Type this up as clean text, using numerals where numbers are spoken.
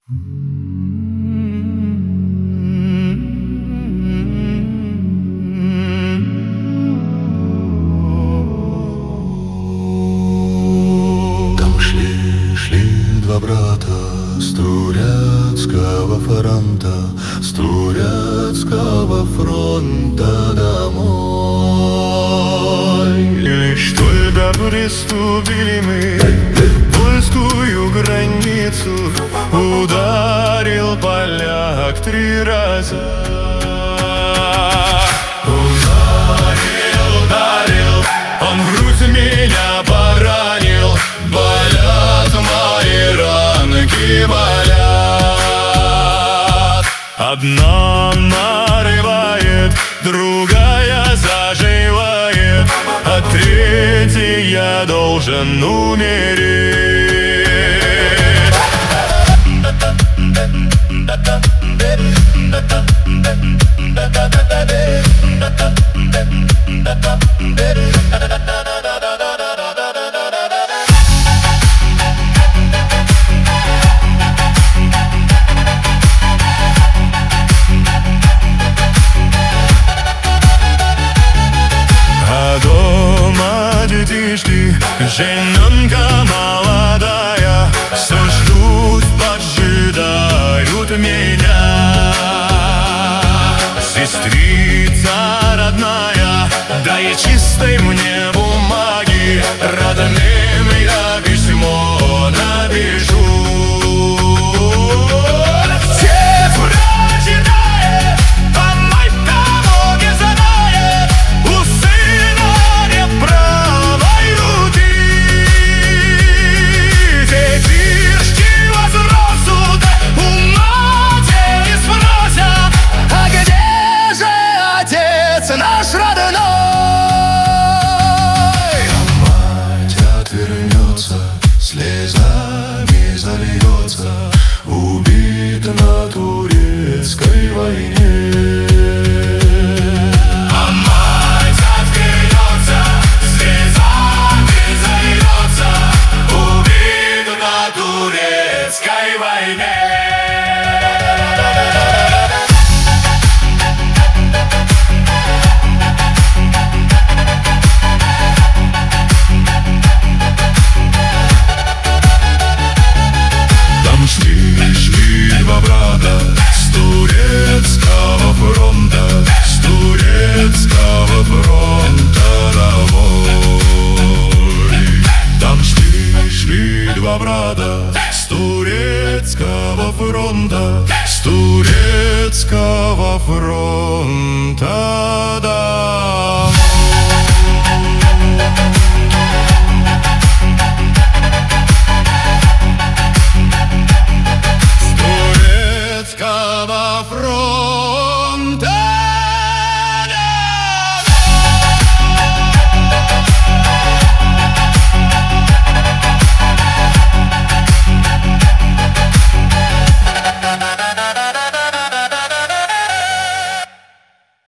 Там шли два брата с турецкого фронта, с турецкого фронта домой. Лишь только приступили мы польскую границу, ударил поляк 3 раза. Ударил, он в грудь меня поранил. Болят мои ранки, болят. Одна нарывает, другая заживает, а третья должен умереть. Детишки, жененка молодая, все ждут, поджидают меня. Сестрица родная, дай чистой мне бумаги, родным я письмо напишу. Наш родной, мать отвернется, слезами зальется, убит на турецкой войне. А мать отвернется, слезами зальется, убит на турецкой войне. Шли два брата с турецкого фронта, с турецкого фронта домой. Там шли два брата с турецкого фронта, с турецкого фронта домой. Фронт.